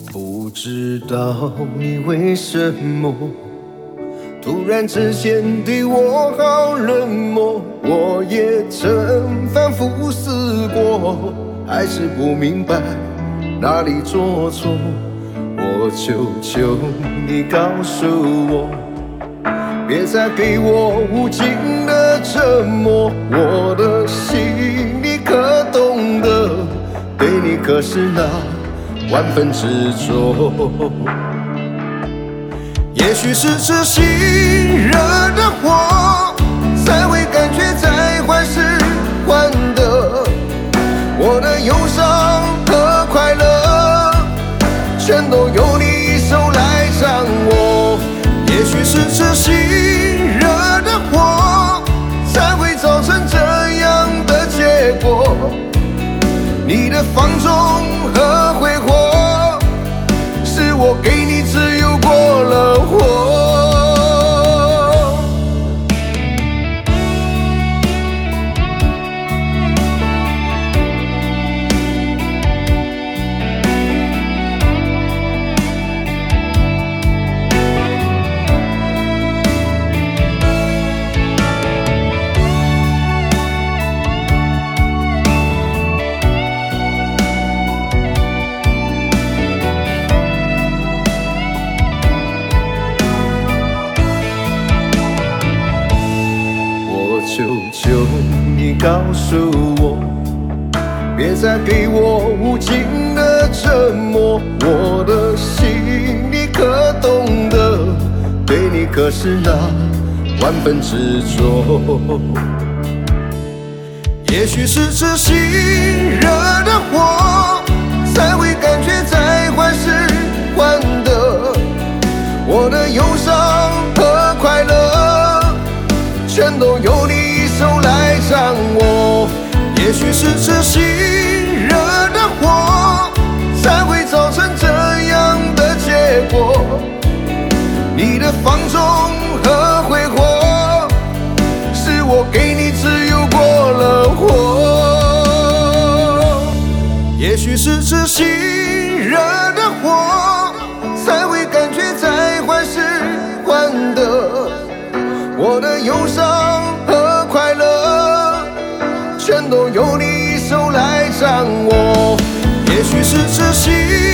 不知道你为什么突然之间对我好冷漠，我也曾反复思过，还是不明白哪里做错。我求求你告诉我，别再给我无尽的折磨。我的心你可懂得，对你可是那万分执着。也许是痴心惹的祸，才会感觉在患失患得。我的忧伤和快乐，全都由你一手来掌握。也许是痴心惹的祸，才会造成这样的结果。你的放纵和挥霍，是我给你自由过了火。求求你告诉我，别再给我无尽的折磨。我的心你可懂得，对你可是那万分执着。也许是痴心惹的祸，才会感觉在患失患得。我的忧伤和快乐，全都由你一手来掌握。也许是痴心惹的祸，才会造成这样的结果。你的放纵和挥霍，是我给你自由过了火。也许是痴心惹的祸，才会感觉在患失患得。我的忧伤和快乐，全都由你一手来掌握。也许是痴心